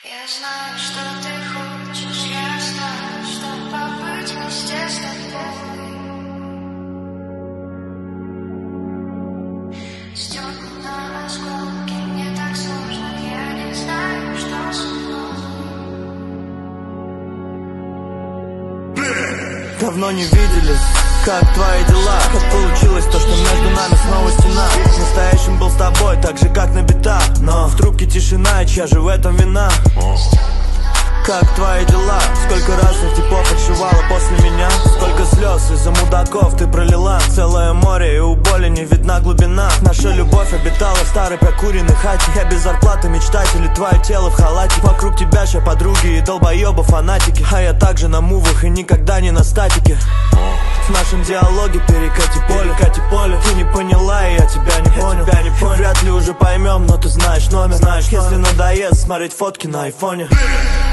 Я знаю, что ты хочешь, я знаю, что побыть вместе с тобой. Стёкла на осколки, мне так сложно, я не знаю, что со мной. Давно не виделись, как твои дела? Как получилось то, что между нами снова стена? Настоящим был с тобой, так же как на битах, но в трубке тишина, и чья же в этом вина? Как твои дела? Сколько разных типов отшивала после меня? Сколько слез из-за мудаков ты пролила? Целое море, и у боли не видна глубина. Наша любовь обитала в старой прокуренной хате. Я без зарплаты мечтатель, и твое тело в халате. Вокруг тебя ща подруги и долбоебы фанатики. А я также на мувах и никогда не на статике. В нашем диалоге перекати поле. Ты не поняла, и я тебя не понял. Вряд ли уже поймем, но ты знаешь номер. Если надоест смотреть фотки на айфоне.